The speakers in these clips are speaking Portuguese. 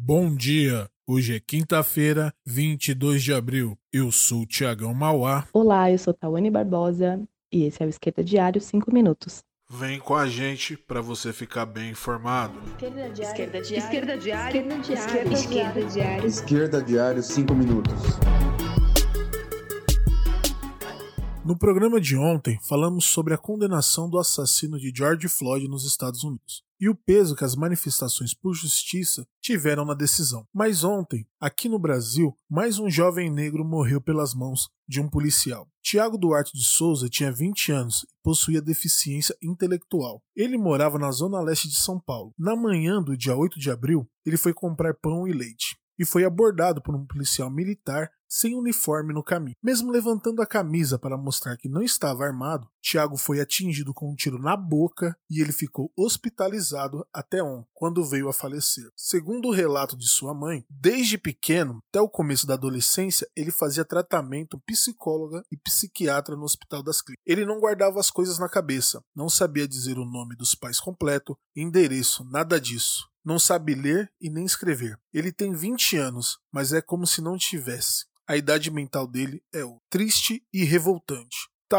Bom dia, hoje é quinta-feira, 22 de abril. Eu sou o Thiagão Mauá. Olá, eu sou Tawane Barbosa e esse é o Esquerda Diário 5 minutos. Vem com a gente para você ficar bem informado. Esquerda Diário. Esquerda Diário. Esquerda Diário. Esquerda Diário 5 minutos. No programa de ontem, falamos sobre a condenação do assassino de George Floyd nos Estados Unidos e o peso que as manifestações por justiça tiveram na decisão. Mas ontem, aqui no Brasil, mais um jovem negro morreu pelas mãos de um policial. Tiago Duarte de Souza tinha 20 anos e possuía deficiência intelectual. Ele morava na zona leste de São Paulo. Na manhã do dia 8 de abril, ele foi comprar pão e leite e foi abordado por um policial militar sem uniforme no caminho. Mesmo levantando a camisa para mostrar que não estava armado, Tiago foi atingido com um tiro na boca e ele ficou hospitalizado até ontem, quando veio a falecer. Segundo o relato de sua mãe, desde pequeno até o começo da adolescência, ele fazia tratamento psicóloga e psiquiatra no Hospital das Clínicas. Ele não guardava as coisas na cabeça, não sabia dizer o nome dos pais completo, endereço, nada disso. Não sabe ler e nem escrever. Ele tem 20 anos, mas é como se não tivesse. A idade mental dele é triste e revoltante.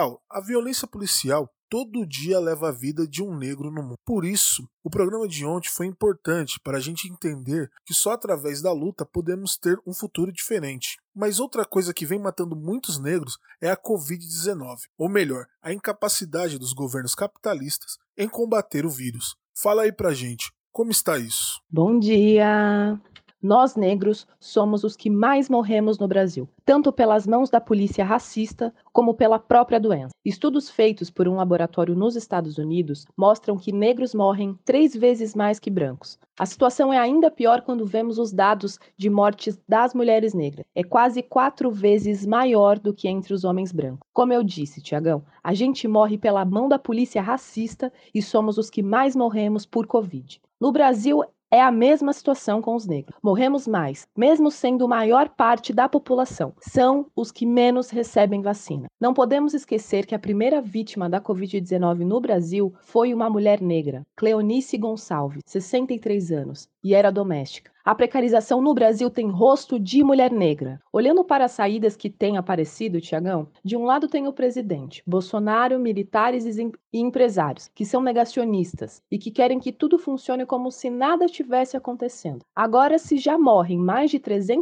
A violência policial todo dia leva a vida de um negro no mundo. Por isso, o programa de ontem foi importante para a gente entender que só através da luta podemos ter um futuro diferente. Mas outra coisa que vem matando muitos negros é a Covid-19, ou melhor, a incapacidade dos governos capitalistas em combater o vírus. Fala aí pra gente, como está isso? Bom dia! Nós, negros, somos os que mais morremos no Brasil, tanto pelas mãos da polícia racista como pela própria doença. Estudos feitos por um laboratório nos Estados Unidos mostram que negros morrem 3 vezes mais que brancos. A situação é ainda pior quando vemos os dados de mortes das mulheres negras. É quase 4 vezes maior do que entre os homens brancos. Como eu disse, Tiagão, a gente morre pela mão da polícia racista e somos os que mais morremos por Covid. No Brasil, é a mesma situação com os negros. Morremos mais, mesmo sendo a maior parte da população. São os que menos recebem vacina. Não podemos esquecer que a primeira vítima da Covid-19 no Brasil foi uma mulher negra, Cleonice Gonçalves, 63 anos, e era doméstica. A precarização no Brasil tem rosto de mulher negra. Olhando para as saídas que têm aparecido, Tiagão, de um lado tem o presidente, Bolsonaro, militares e empresários, que são negacionistas e que querem que tudo funcione como se nada estivesse acontecendo. Agora, se já morrem mais de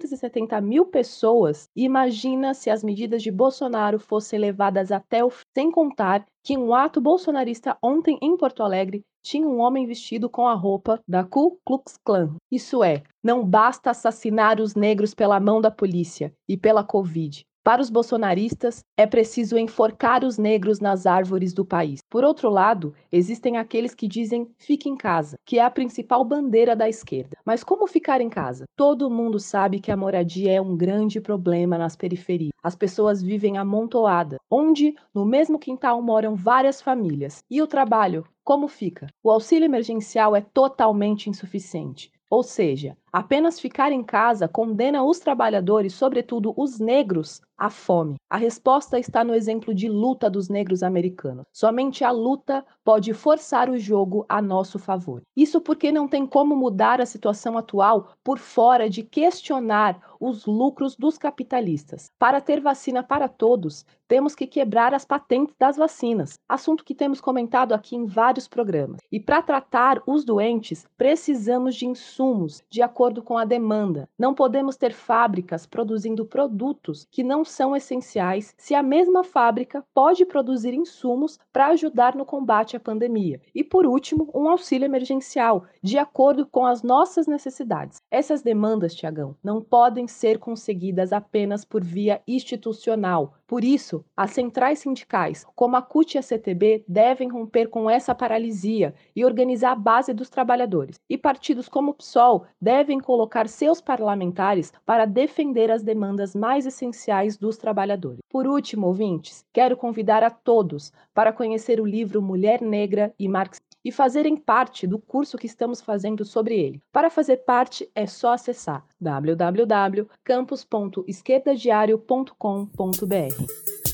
370 mil pessoas, imagina se as medidas de Bolsonaro fossem levadas até o fim, sem contar que um ato bolsonarista ontem em Porto Alegre tinha um homem vestido com a roupa da Ku Klux Klan. Isso é, não basta assassinar os negros pela mão da polícia e pela Covid. Para os bolsonaristas, é preciso enforcar os negros nas árvores do país. Por outro lado, existem aqueles que dizem fique em casa, que é a principal bandeira da esquerda. Mas como ficar em casa? Todo mundo sabe que a moradia é um grande problema nas periferias. As pessoas vivem amontoadas, onde no mesmo quintal moram várias famílias. E o trabalho? Como fica? O auxílio emergencial é totalmente insuficiente. Ou seja, apenas ficar em casa condena os trabalhadores, sobretudo os negros, à fome. A resposta está no exemplo de luta dos negros americanos. Somente a luta pode forçar o jogo a nosso favor. Isso porque não tem como mudar a situação atual por fora de questionar os lucros dos capitalistas. Para ter vacina para todos, temos que quebrar as patentes das vacinas, assunto que temos comentado aqui em vários programas. E para tratar os doentes, precisamos de insumos de acordo com a demanda. Não podemos ter fábricas produzindo produtos que não são essenciais se a mesma fábrica pode produzir insumos para ajudar no combate à pandemia. E por último, um auxílio emergencial, de acordo com as nossas necessidades. Essas demandas, Tiagão, não podem ser conseguidas apenas por via institucional. Por isso, as centrais sindicais, como a CUT e a CTB, devem romper com essa paralisia e organizar a base dos trabalhadores. E partidos como o PSOL devem colocar seus parlamentares para defender as demandas mais essenciais dos trabalhadores. Por último, ouvintes, quero convidar a todos para conhecer o livro Mulher Negra e Marxismo e fazerem parte do curso que estamos fazendo sobre ele. Para fazer parte, é só acessar www.campus.esquerdadiario.com.br.